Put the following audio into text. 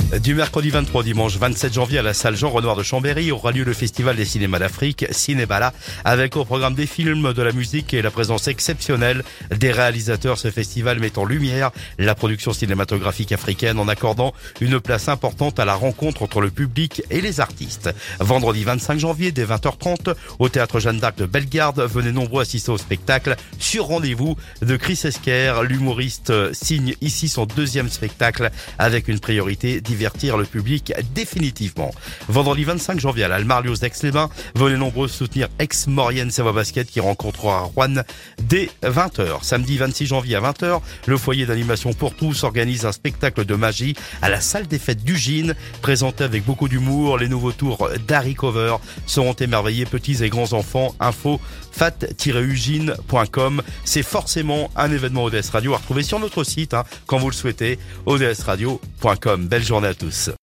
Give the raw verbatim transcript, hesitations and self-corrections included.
Du mercredi vingt-trois au dimanche vingt-sept janvier à la salle Jean Renoir de Chambéry aura lieu le Festival des cinémas d'Afrique, Cinébala, avec au programme des films, de la musique et la présence exceptionnelle des réalisateurs. Ce festival met en lumière la production cinématographique africaine en accordant une place importante à la rencontre entre le public et les artistes. Vendredi vingt-cinq janvier dès vingt heures trente au théâtre Jeanne d'Arc de Bellegarde, venez nombreux assister au spectacle sur rendez-vous de Chris Esquer. L'humoriste signe ici son deuxième spectacle avec une priorité: divertir le public définitivement. Vendredi vingt-cinq janvier à l'Almarlios d'Aix-les-Bains, venez nombreux soutenir Aix-Maurienne Savoie Basket qui rencontrera Rouen dès vingt heures. Samedi vingt-six janvier à vingt heures, le foyer d'animation pour tous organise un spectacle de magie à la salle des fêtes d'Ugine, présenté avec beaucoup d'humour. Les nouveaux tours d'Harry Cover seront émerveillés, petits et grands enfants. Info fat tiret ugine point com. C'est forcément un événement O D S Radio à retrouver sur notre site, hein, quand vous le souhaitez, o d s radio point com. Belle journée à tous.